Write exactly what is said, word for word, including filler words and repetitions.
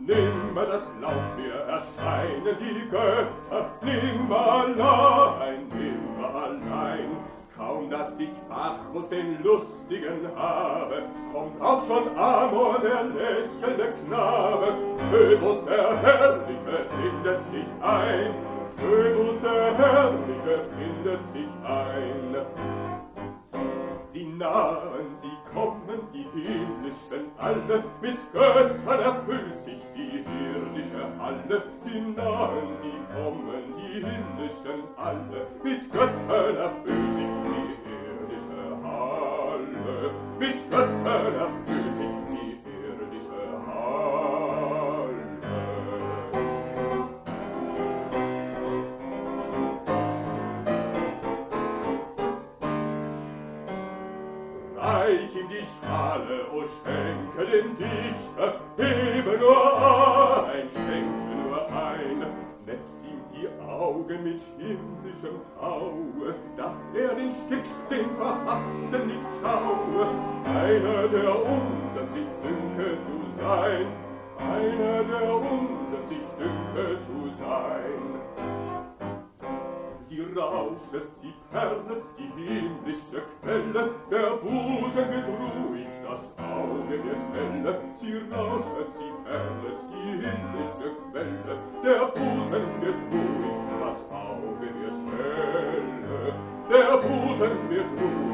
Nimmer, das glaubt mir, erscheinen die Götter, nimmer allein, nimmer allein. Kaum, dass ich Bacchus den Lustigen habe, kommt auch schon Amor, der lächelnde Knabe. Phoebus, der Herrliche, findet sich ein, Phoebus, der Herrliche, findet sich ein. Sie nahen, sie kommen, die himmlischen alle, mit Göttern erfüllt sich die irdische Halle. Sie nahen, sie kommen, die himmlischen alle, mit Göttern erfüllt sich die irdische Halle. Mit Göttern erfüllt sich die irdische Halle. Reich in die Schale, o schenke dem Dichter, hebe nur ein, schenke nur ein, netz ihm die Augen mit himmlischem Taue, dass er den Stift, den Verhassten nicht schaue. Einer, der unsern sich dünke zu sein, einer, der unsern sich dünke zu sein. Sie rauschet, sie perlet, die himmlische Quelle, der Busen wird ruhig, das Auge wird helle. Sie rauschet, sie perlet, die himmlische Quelle, der Busen wird ruhig, das Auge wird helle. Der Busen wird ruhig,